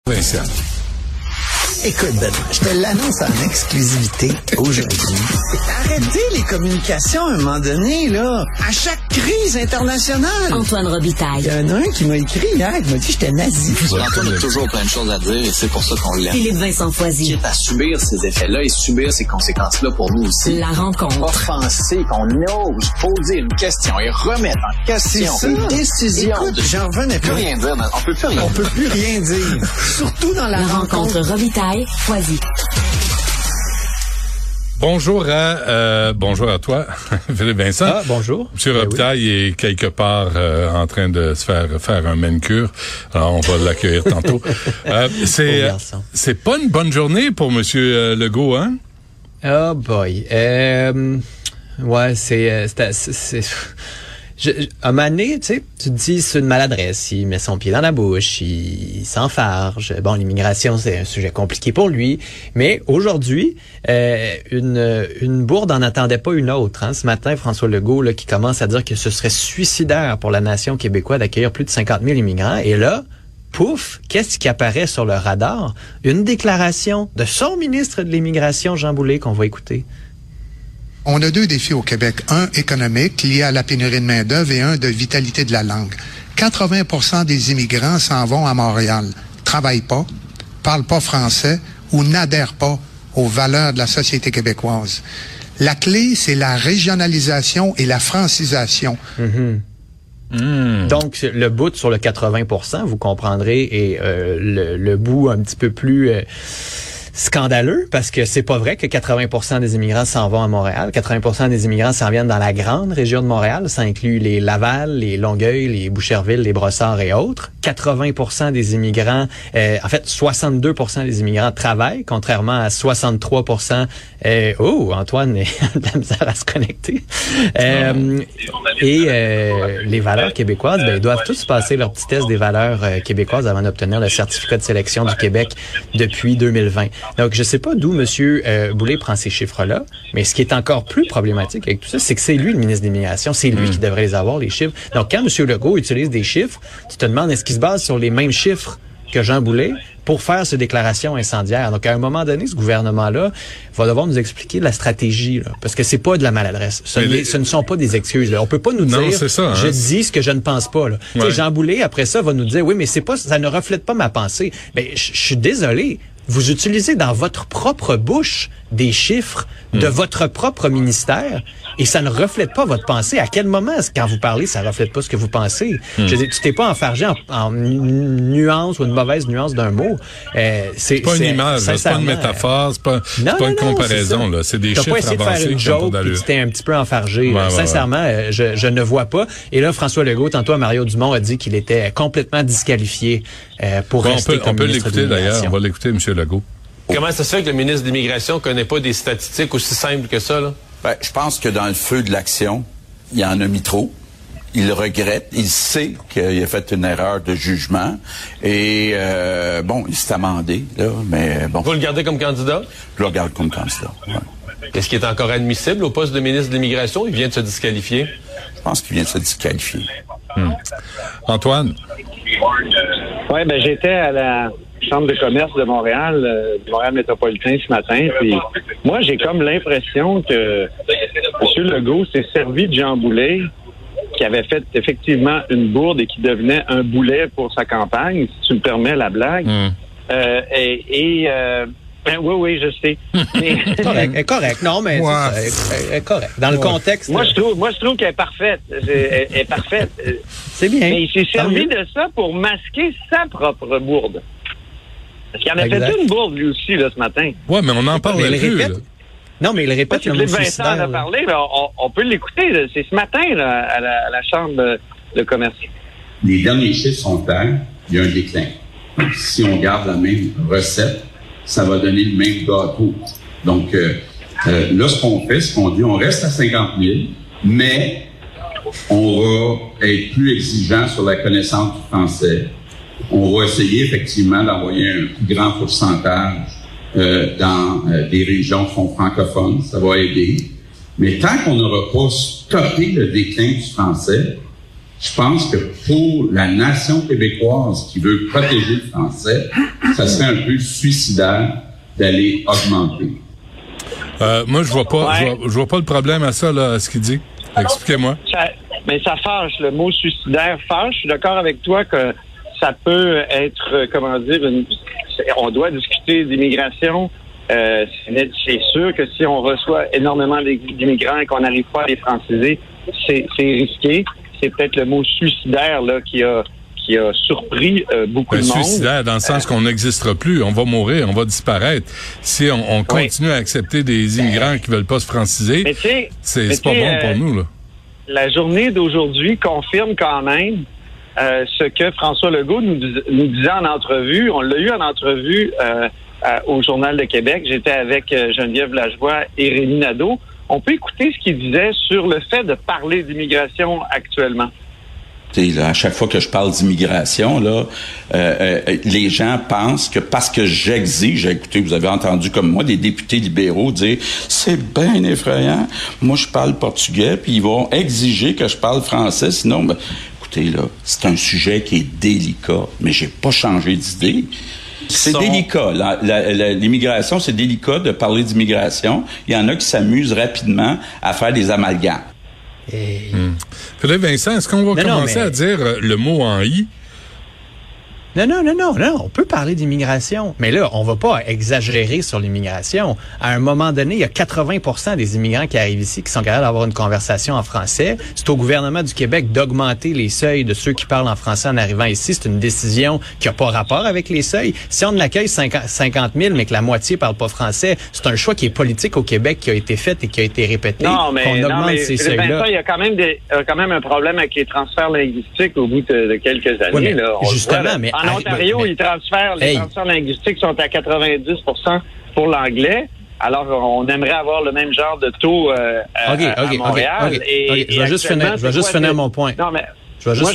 Vincent. Écoute, Benoît, je te l'annonce en exclusivité aujourd'hui. Arrêtez les communications à un moment donné, là. À chaque crise internationale. Antoine Robitaille. Il y en a un qui m'a écrit hier, qui m'a dit que j'étais nazi. Antoine a toujours plein de choses à dire et c'est pour ça qu'on l'aime. Philippe Vincent Foisy. Quitte à subir ces effets-là et subir ces conséquences-là pour nous aussi. La rencontre. Offenser, qu'on ose poser une question et remettre en question une décision. Écoute, j'en revenais plus pas. rien dire, on peut plus rien dire. On peut plus rien dire. Surtout dans la rencontre. Robitaille-Foisy. Bonjour à toi, Philippe Vincent. Ah, bonjour. Monsieur Robitaille est quelque part en train de se faire un manucure. Alors, on va l'accueillir tantôt. C'est pas une bonne journée pour Monsieur Legault, hein? Oh boy. Ouais, à un moment donné, tu sais, tu te dis c'est une maladresse. Il met son pied dans la bouche, il s'enfarge. Bon, l'immigration, c'est un sujet compliqué pour lui. Mais aujourd'hui, une bourde en attendait pas une autre. Hein. Ce matin, François Legault, là, qui commence à dire que ce serait suicidaire pour la nation québécoise d'accueillir plus de 50 000 immigrants. Et là, pouf, qu'est-ce qui apparaît sur le radar? Une déclaration de son ministre de l'Immigration, Jean Boulet, qu'on va écouter. On a deux défis au Québec. Un économique, lié à la pénurie de main-d'œuvre, et un de vitalité de la langue. 80% des immigrants s'en vont à Montréal, travaillent pas, parlent pas français ou n'adhèrent pas aux valeurs de la société québécoise. La clé, c'est la régionalisation et la francisation. Donc, le bout sur le 80%, vous comprendrez, et le bout un petit peu plus scandaleux, parce que c'est pas vrai que 80% des immigrants s'en vont à Montréal. 80% des immigrants s'en viennent dans la grande région de Montréal. Ça inclut les Laval, les Longueuil, les Boucherville, les Brossard et autres. 80% des immigrants, en fait, 62% des immigrants travaillent, contrairement à 63%. Antoine a de la misère à se connecter. Les valeurs québécoises, ils doivent tous passer leur petit test des valeurs québécoises avant d'obtenir le certificat de sélection du Québec depuis 2020. Donc, je sais pas d'où M. Boulet prend ces chiffres-là, mais ce qui est encore plus problématique avec tout ça, c'est que c'est lui le ministre de l'Immigration, c'est lui qui devrait les avoir, les chiffres. Donc, quand M. Legault utilise des chiffres, tu te demandes est-ce qu'il se base sur les mêmes chiffres que Jean Boulet pour faire ces déclarations incendiaires. Donc, à un moment donné, ce gouvernement-là va devoir nous expliquer la stratégie, là, parce que c'est pas de la maladresse. Ce ne sont pas des excuses. Là. On peut pas nous dire, je dis ce que je ne pense pas. Là. Ouais. Jean Boulet, après ça, va nous dire, oui, mais c'est pas, ça ne reflète pas ma pensée. Ben, je suis désolé. Vous utilisez dans votre propre bouche des chiffres de votre propre ministère et ça ne reflète pas votre pensée. À quel moment, quand vous parlez, ça reflète pas ce que vous pensez? Je veux dire, tu t'es pas enfargé en une nuance ou une mauvaise nuance d'un mot. C'est pas une image, c'est pas une métaphore, c'est pas une comparaison. Là. C'est des chiffres avancés. T'as pas essayé de faire une joke et tu t'es un petit peu enfargé. Sincèrement, je ne vois pas. Et là, François Legault, tantôt, Mario Dumont a dit qu'il était complètement disqualifié pour rester comme ministre de l'Immigration. On peut l'écouter d'ailleurs. On va l'écouter, M. Legault. Comment ça se fait que le ministre de l'Immigration connaît pas des statistiques aussi simples que ça, là? Je pense que dans le feu de l'action, il en a mis trop. Il le regrette. Il sait qu'il a fait une erreur de jugement. Et, il s'est amendé, là, mais bon. Vous le gardez comme candidat? Je le regarde comme candidat, ouais. Est-ce qu'il est encore admissible au poste de ministre de l'Immigration? Il vient de se disqualifier? Je pense qu'il vient de se disqualifier. Antoine? Oui, j'étais à la Chambre de commerce de Montréal métropolitain ce matin. Puis moi, j'ai comme l'impression que M. Legault s'est servi de Jean Boulet, qui avait fait effectivement une bourde et qui devenait un boulet pour sa campagne, si tu me permets la blague. Oui, je sais. Mais... correct. Non, mais c'est correct. Dans le contexte. Moi, je trouve qu'elle est parfaite. Elle est parfaite. C'est bien. Mais il s'est servi de ça pour masquer sa propre bourde. Parce qu'il en a fait une bourde, lui aussi, là, ce matin. Oui, mais on en parle plus. Non, mais il répète le mot Vincent en a parlé, mais on peut l'écouter. Là. C'est ce matin là, à la Chambre de commerce. Les derniers chiffres sont clairs. Il y a un déclin. Donc, si on garde la même recette, ça va donner le même gâteau. Donc, là, ce qu'on fait, c'est qu'on dit on reste à 50 000, mais on va être plus exigeant sur la connaissance du français. On va essayer effectivement d'envoyer un plus grand pourcentage dans des régions qui sont francophones. Ça va aider. Mais tant qu'on n'aura pas stoppé le déclin du français, Je pense que pour la nation québécoise qui veut protéger le français, ça serait un peu suicidaire d'aller augmenter. Moi, je vois pas le problème à ça, là, à ce qu'il dit. Expliquez-moi. Mais ça fâche, le mot suicidaire fâche. Je suis d'accord avec toi que ça peut être, on doit discuter d'immigration. C'est sûr que si on reçoit énormément d'immigrants et qu'on n'arrive pas à les franciser, c'est risqué. C'est peut-être le mot suicidaire là qui a surpris beaucoup de monde. Suicidaire dans le sens qu'on n'existera plus, on va mourir, on va disparaître. Si on continue à accepter des immigrants qui veulent pas se franciser, c'est pas bon pour nous là. La journée d'aujourd'hui confirme quand même ce que François Legault nous disait en entrevue. On l'a eu en entrevue au Journal de Québec. J'étais avec Geneviève Lajoie et Rémi Nadeau. On peut écouter ce qu'il disait sur le fait de parler d'immigration actuellement. Là, à chaque fois que je parle d'immigration, là, les gens pensent que parce que j'exige, écoutez, vous avez entendu comme moi des députés libéraux dire c'est bien effrayant, moi je parle portugais, puis ils vont exiger que je parle français, sinon, ben, écoutez, là, c'est un sujet qui est délicat, mais j'ai pas changé d'idée. C'est délicat. L'immigration, c'est délicat de parler d'immigration. Il y en a qui s'amusent rapidement à faire des amalgames. Philippe Vincent, est-ce qu'on va commencer à dire le mot en « i »? Non. On peut parler d'immigration. Mais là, on va pas exagérer sur l'immigration. À un moment donné, il y a 80% des immigrants qui arrivent ici qui sont capables d'avoir une conversation en français. C'est au gouvernement du Québec d'augmenter les seuils de ceux qui parlent en français en arrivant ici. C'est une décision qui a pas rapport avec les seuils. Si on accueille 50 000, mais que la moitié parle pas français, c'est un choix qui est politique au Québec qui a été fait et qui a été répété. Qu'on augmente ces seuils-là. Il y a quand même un problème avec les transferts linguistiques au bout de quelques années. Ouais, là. Justement, mais en Ontario, les transferts linguistiques sont à 90% pour l'anglais. Alors, on aimerait avoir le même genre de taux à Montréal. Je vais juste finir mon point. Non, mais je veux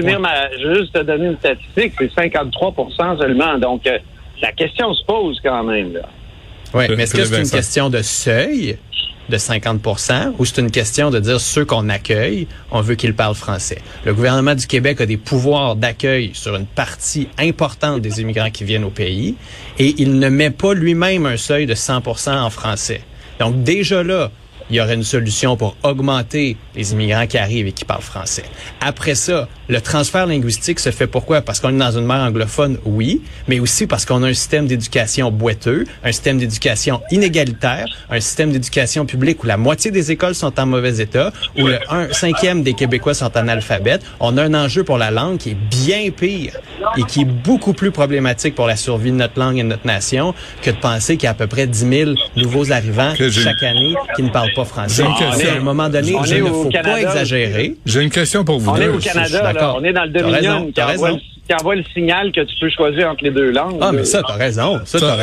juste te donner une statistique. C'est 53% seulement. Donc, la question se pose quand même. Oui, mais est-ce que c'est une question de seuil de 50% ou c'est une question de dire ceux qu'on accueille, on veut qu'ils parlent français? Le gouvernement du Québec a des pouvoirs d'accueil sur une partie importante des immigrants qui viennent au pays et il ne met pas lui-même un seuil de 100% en français. Donc déjà là, il y aurait une solution pour augmenter les immigrants qui arrivent et qui parlent français. Après ça, le transfert linguistique se fait pourquoi? Parce qu'on est dans une mer anglophone, oui, mais aussi parce qu'on a un système d'éducation boiteux, un système d'éducation inégalitaire, un système d'éducation publique où la moitié des écoles sont en mauvais état, où le 1/5 des Québécois sont analphabètes. On a un enjeu pour la langue qui est bien pire et qui est beaucoup plus problématique pour la survie de notre langue et de notre nation que de penser qu'il y a à peu près 10 000 nouveaux arrivants chaque année qui ne parlent pas français. À un moment donné, il ne faut pas exagérer. J'ai une question pour vous. On est au Canada, là, on est dans le Dominion qui envoie le signal que tu peux choisir entre les deux langues. Ah, mais ça, t'as raison.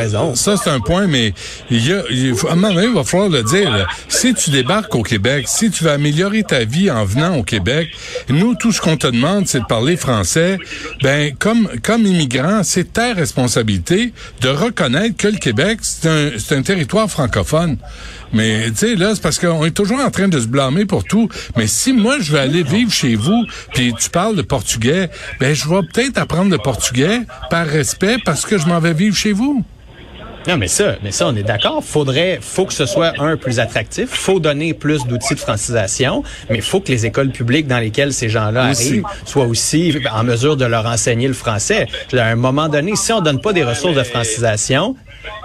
Ça, c'est un point, mais à un moment donné, il va falloir le dire. Là. Si tu débarques au Québec, si tu veux améliorer ta vie en venant au Québec, nous, tout ce qu'on te demande, c'est de parler français. Ben, comme immigrant, c'est ta responsabilité de reconnaître que le Québec, c'est un territoire francophone. Mais, tu sais, là, c'est parce qu'on est toujours en train de se blâmer pour tout. Mais si moi, je vais aller vivre chez vous, puis tu parles de portugais, ben, je vais peut-être apprendre le portugais par respect parce que je m'en vais vivre chez vous. Non, mais ça, on est d'accord. Faut que ce soit plus attractif. Faut donner plus d'outils de francisation, mais faut que les écoles publiques dans lesquelles ces gens-là arrivent soient aussi en mesure de leur enseigner le français. À un moment donné, si on donne pas des ressources de francisation,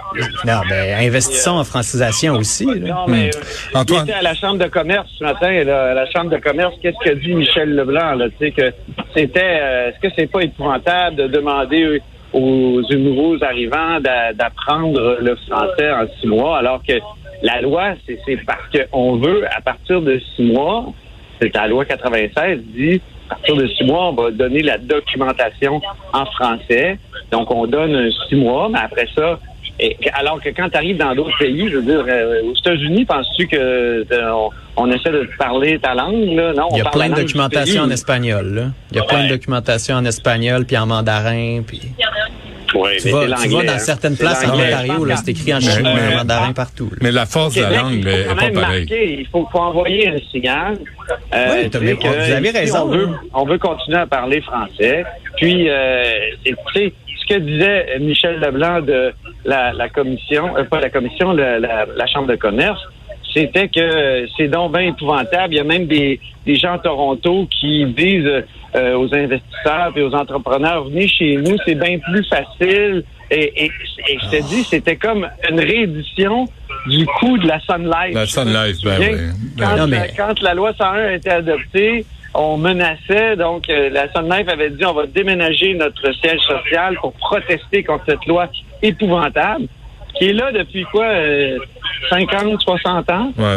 investissons en francisation aussi. Là. Non, mais Antoine, j'étais à la Chambre de commerce ce matin. Là, à la Chambre de commerce, qu'est-ce que dit Michel Leblanc? Là, tu sais que est-ce que c'est pas épouvantable de demander aux nouveaux arrivants d'apprendre le français en 6 mois, alors que la loi, c'est parce qu'on veut, à partir de 6 mois, c'est la loi 96 dit, à partir de 6 mois, on va donner la documentation en français. Donc, on donne 6 mois, mais après ça, alors que quand tu arrives dans d'autres pays, je veux dire, aux États-Unis, penses-tu que on essaie de parler ta langue, là? Non, il y a plein de documentation en espagnol, là. Il y a plein de documentation en espagnol, puis en mandarin, puis... Oui, tu vas dans certaines places en Ontario, là, c'est écrit en chinois, en mandarin partout. Là. Mais la force de la langue n'est pas pareille. Il faut envoyer un signal. Oui, vous avez raison. On veut continuer à parler français. Puis, tu sais, ce que disait Michel Leblanc de la commission, pas la commission, la Chambre de commerce, c'était que c'est donc bien épouvantable. Il y a même des gens à Toronto qui disent aux investisseurs et aux entrepreneurs, venez chez nous, c'est bien plus facile. Et je te dis, c'était comme une réédition du coût de la Sun Life. La Sun Life, Quand la loi 101 a été adoptée, on menaçait, donc la Sun Life avait dit on va déménager notre siège social pour protester contre cette loi épouvantable, qui est là depuis 50, 60 ans. Ouais,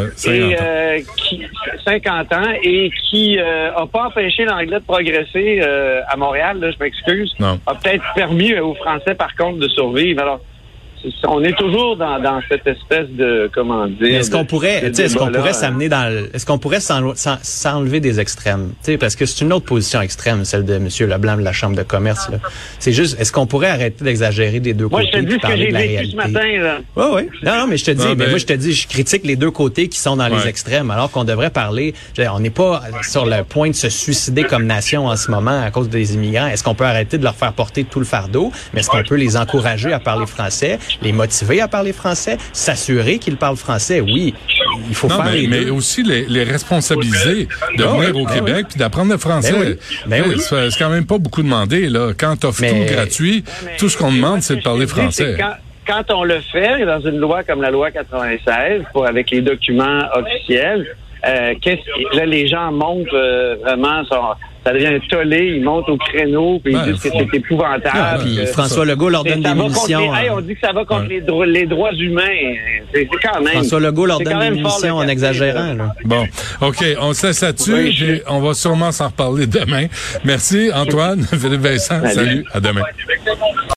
50 ans et qui a pas empêché l'anglais de progresser à Montréal, là, je m'excuse. Non. A peut-être permis aux Français, par contre, de survivre. Alors, on est toujours dans cette espèce de, comment dire... Est-ce qu'on pourrait s'enlever des extrêmes? T'sais, parce que c'est une autre position extrême, celle de M. Leblanc de la Chambre de commerce. Là. C'est juste, est-ce qu'on pourrait arrêter d'exagérer des deux côtés? Moi, je te dis ce que j'ai vécu ce matin. Là. Oui. Non, mais je te dis, moi, je te dis, je critique les deux côtés qui sont dans les extrêmes, alors qu'on devrait parler... On n'est pas sur le point de se suicider comme nation en ce moment à cause des immigrants. Est-ce qu'on peut arrêter de leur faire porter tout le fardeau? Mais est-ce qu'on peut les encourager à parler français? Les motiver à parler français, s'assurer qu'ils parlent français, oui, il faut faire les deux. Mais aussi les responsabiliser de venir au Québec puis d'apprendre le français. C'est quand même pas beaucoup demandé, là. Quand t'offres tout gratuit, tout ce qu'on demande, c'est de parler français. Quand on le fait dans une loi comme la loi 96, avec les documents officiels, là, les gens montent vraiment... Ça devient un tollé, ils montent au créneau, puis ils disent que c'est épouvantable. Puis François Legault leur donne des munitions. On dit que ça va contre les droits humains. C'est quand même... François Legault leur donne des munitions en exagérant. Là. Bon, OK, on se laisse là-dessus, puis on va sûrement s'en reparler demain. Merci, Antoine, Philippe Vincent, salut, à demain.